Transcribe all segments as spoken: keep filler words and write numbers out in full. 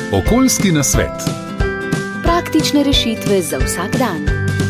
Okoljski nasvet. Praktične rešitve za vsak dan.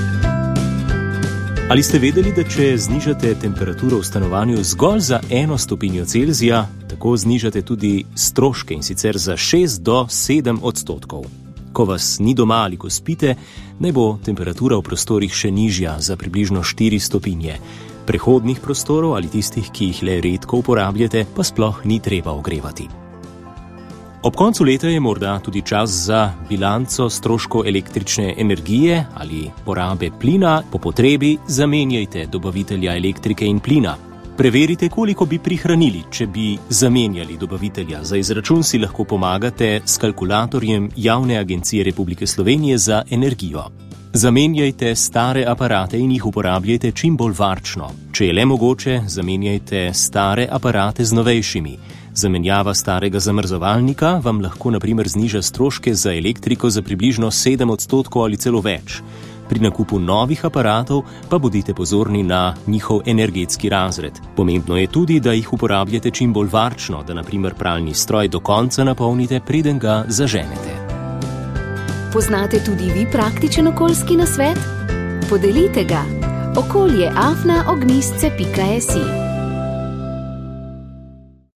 Ali ste vedeli, da če znižate temperaturo v stanovanju zgolj za eno stopinjo Celzija, tako znižate tudi stroške, in sicer za šest do sedem odstotkov. Ko vas ni doma ali ko spite, naj bo temperatura v prostorih še nižja za približno štiri stopinje. Prehodnih prostorov ali tistih, ki jih le redko uporabljate, pa sploh ni treba ogrevati. Ob koncu leta je morda tudi čas za bilanco stroškov električne energije ali porabe plina. Po potrebi zamenjajte dobavitelja elektrike in plina. Preverite, koliko bi prihranili, če bi zamenjali dobavitelja. Za izračun si lahko pomagate s kalkulatorjem Javne agencije Republike Slovenije za energijo. Zamenjajte stare aparate in jih uporabljajte čim bolj varčno. Če je le mogoče, zamenjajte stare aparate z novejšimi. Zamenjava starega zamrzovalnika vam lahko na primer zniža stroške za elektriko za približno sedem odstotkov ali celo več. Pri nakupu novih aparatov pa bodite pozorni na njihov energetski razred. Pomembno je tudi, da jih uporabljate čim bolj varčno, da na primer pralni stroj do konca napolnite, preden ga zaženete. Poznate tudi vi praktičen okoljski nasvet? Podelite ga. okolje afna ognjišče pika si